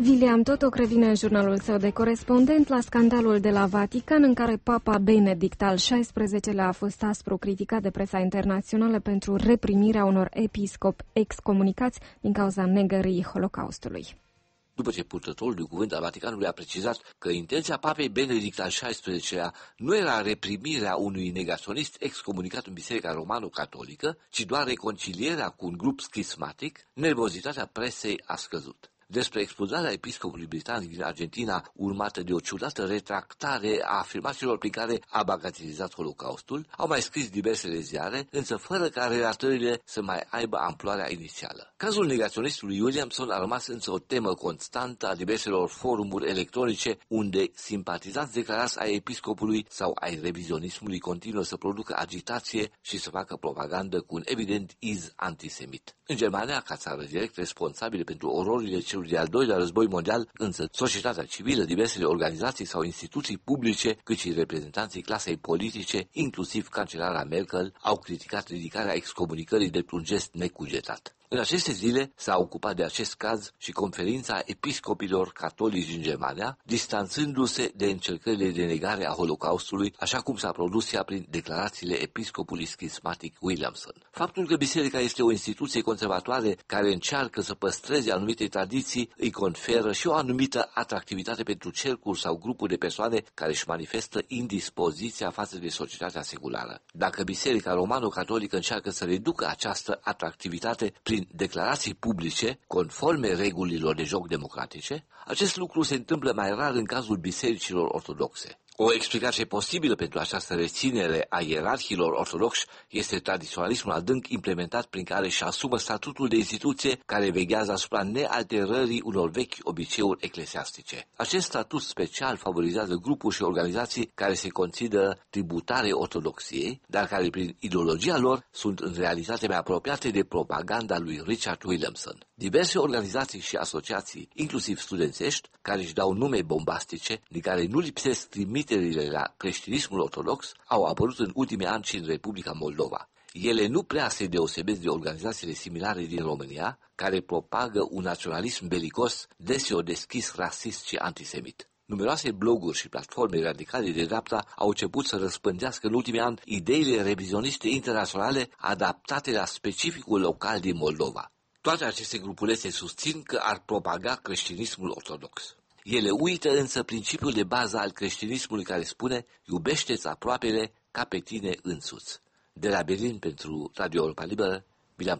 William Totok revine în jurnalul său de corespondent la scandalul de la Vatican, în care Papa Benedict al XVI-lea a fost aspru criticat de presa internațională pentru reprimirea unor episcopi excomunicați din cauza negării Holocaustului. După ce purtătorul de cuvânt al Vaticanului a precizat că intenția Papei Benedict al XVI-lea nu era reprimirea unui negaționist excomunicat în Biserica Romano-Catolică, ci doar reconcilierea cu un grup schismatic, nervozitatea presei a scăzut. Despre expulzarea episcopului britanic din Argentina, urmată de o ciudată retractare a afirmațiilor prin care a bagatelizat Holocaustul, au mai scris diversele ziare, însă fără ca relatările să mai aibă amploarea inițială. Cazul negaționistului Williamson a rămas însă o temă constantă a diverselor forumuri electronice, unde simpatizanți declarați ai episcopului sau ai revizionismului continuă să producă agitație și să facă propagandă cu un evident iz antisemit. În Germania, ca țară direct responsabilă pentru ororile celui de-al doilea război mondial, însă societatea civilă, diversele organizații sau instituții publice, cât și reprezentanții clasei politice, inclusiv cancelara Merkel, au criticat ridicarea excomunicării de un gest necugetat. În aceste zile s-a ocupat de acest caz și Conferința Episcopilor Catolici din Germania, distanțându-se de încercările de negare a Holocaustului, așa cum s-a produs ea prin declarațiile episcopului schismatic Williamson. Faptul că biserica este o instituție conservatoare care încearcă să păstreze anumite tradiții îi conferă și o anumită atractivitate pentru cercuri sau grupuri de persoane care își manifestă indispoziția față de societatea seculară. Dacă biserica romano-catolică încearcă să reducă această atractivitate prin declarații publice, conforme regulilor de joc democratice, acest lucru se întâmplă mai rar în cazul bisericilor ortodoxe. O explicație posibilă pentru această reținere a ierarhilor ortodoxi este tradiționalismul adânc implementat prin care își asumă statutul de instituție care veghează asupra nealterării unor vechi obiceiuri eclesiastice. Acest statut special favorizează grupuri și organizații care se consideră tributare ortodoxiei, dar care prin ideologia lor sunt în realitate mai apropiate de propaganda lui Richard Williamson. Diverse organizații și asociații, inclusiv studențești, care își dau nume bombastice, din care nu lipsesc trimiterile la creștinismul ortodox, au apărut în ultimii ani și în Republica Moldova. Ele nu prea se deosebesc de organizațiile similare din România, care propagă un naționalism belicos, deseori deschis, rasist și antisemit. Numeroase bloguri și platforme radicale de dreapta au început să răspândească în ultimii ani ideile revizioniste internaționale adaptate la specificul local din Moldova. Toate aceste grupulețe susțin că ar propaga creștinismul ortodox. Ele uită însă principiul de bază al creștinismului care spune: iubește-ți aproapele ca pe tine însuți. De la Berlin pentru Radio Europa Liberă,